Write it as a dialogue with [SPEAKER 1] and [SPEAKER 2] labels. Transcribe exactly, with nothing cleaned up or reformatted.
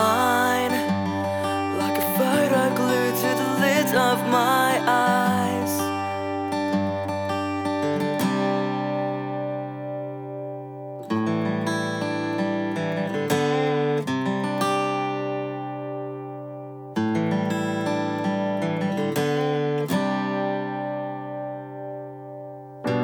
[SPEAKER 1] line, like a photo glued to the lid of my